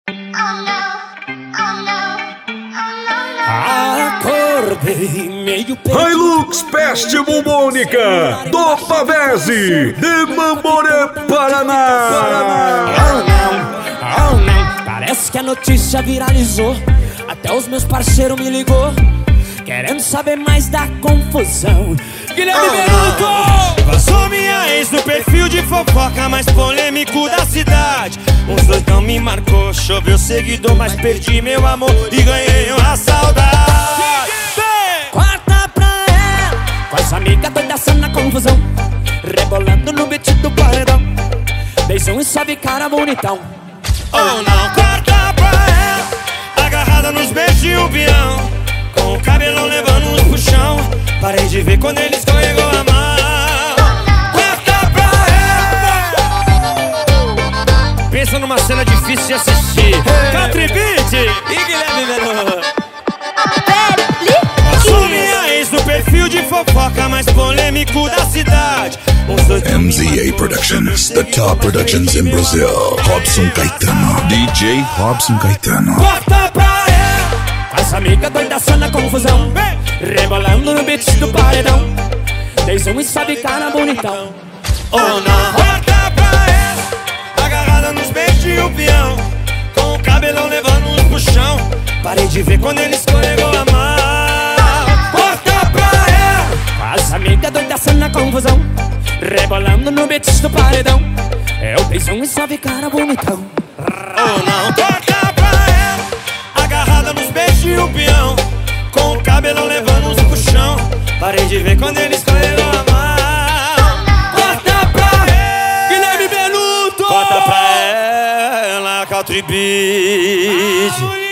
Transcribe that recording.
Acordei meio perdido. Hilux Peste Bubônica do Pavese de Mamboré, Paraná. Oh não, parece que a notícia viralizou. Até os meus parceiros me ligou, querendo saber mais da confusão. Guilherme Benuto! Vazou minha ex no perfil de fofoca mais polêmico da cidade. Uns dois não me marcou, choveu seguidor, mas perdi meu amor e ganhei uma saudade. Corta pra ela, com as amigas doidas na confusão, rebolando no beat do paredão. Beijão e sobe cara bonitão. Ou não, corta pra ela, agarrada nos beijos e o peão, com o cabelão levando uns puxão. Parei de ver quando ele escorregou a mão. Corta pra ela. Pensa numa cena difícil de assistir. Country Beat e Guilherme Benuto. Passou minha ex no perfil de fofoca mais polêmico da cidade. MZA Productions, the top productions in Brazil. Robson Caetano, DJ Robson Caetano. Corta pra ela, com as amigas doidas na confusão, rebolando no beat do paredão. Beijão e sobe cara bonitão. Ou não, corta pra ela, agarrada nos beijos e o peão, com o cabelão levando uns puxão. Parei de ver quando ele escorregou a mão. Corta pra ela, As amigas doidas na confusão, rebolando no beat do paredão. É o beijão e sobe cara bonitão. ou não, corta pra ela, agarrada nos beijos e o peão, com o cabelão levando uns puxão. Parei de ver quando ele escorregou a mão. Corta pra ela, Guilherme Benuto! corta pra ela, Country Beat.